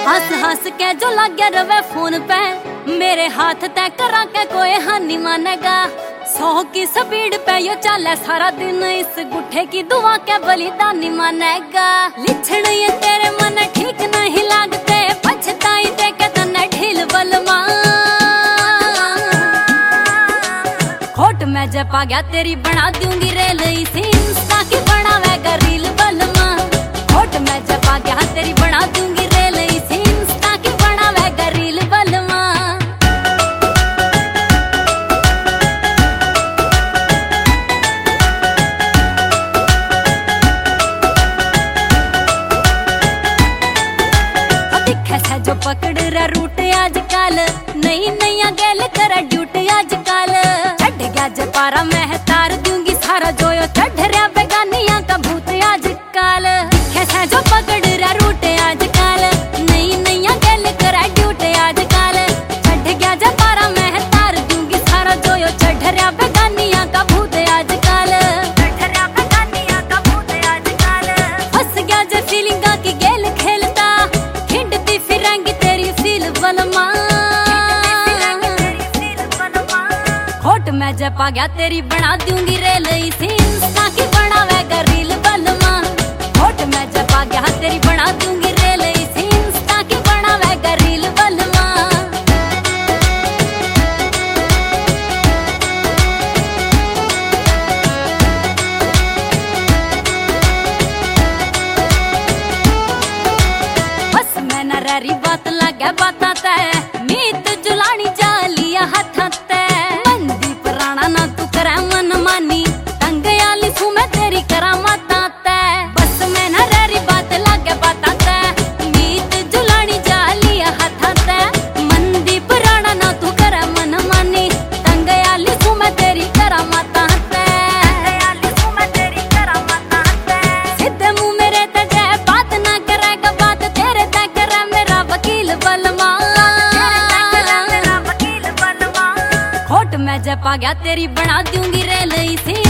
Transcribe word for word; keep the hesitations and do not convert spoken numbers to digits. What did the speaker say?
हंस हंस के जो लगे रवे फोन पे, मेरे हाथ तय करा के कोई हानि मानेगा। सौ की स्पीड पे यो चले सारा दिन, इस गुठे की दुआ के बलिदानी मानेगा। लिछण ये तेरे मन ठीक नहीं लागते, पछताई दे के तने ढील बलमा। खोट में जब आ गया तेरी बना दूंगी रेल, इसी इंस्टा की बनावेगा रील बलमा। खोट में जब आ गया तेरी बना दूंगी रेल, इसी इंस्टा की बनावेगा रील बलमा। दिखे से जो पकड़ रहा रूट आजकल, नई नई गेल कर ड्यूटी आजकल। चढ़ गया जपारा मैं तार दूंगी सारा, जो यो चढ़ रहा बेगानिया का भूत आजकल। दिखे से जो पकड़ रहा रूट आजकल, नई नई गेल कर ड्यूटी आजकल। चढ़ गया जपारा मैं तार दूंगी सारा, जो यो चढ़ रहा बेगानिया का भूत आजकल। चढ़ रहा बेगानिया का भूत आजकल। फंस गया जे फीलिंगा की गेल खेलता, खिंडती फिरेंगी तेरी फील बलमा। खोट में जब आ गया तेरी बना दूंगी रेल, इसी इंस्टा की बनावेगा रील बलमा। खोट में जब आ गया तेरी बना दूंगी रेल, इसी इंस्टा की बनावेगा रील बलमा। बस मैं न रही बात लगे बाता तय, मीत जुलानी जालिया हाथा तय। मंदी पुराना ना तू करे मन मानी, तंग आली सू मैं तेरी करा माता तय। बस मैं न रही बात लगे बाता तय, मीत जुलानी जालिया हाथा तय। मंदी पुराना ना तू करे मन मानी, तंग आली सू मैं तेरी करा माता तय। आली सू मैं तेरी करा माता तय। सीधे मुंह मेरे ते जय बात ना करेगा, बात तेरे ते करे मेरा वकील बलमा। खोट में जब आ गया तेरी बना दूंगी रेल, इसी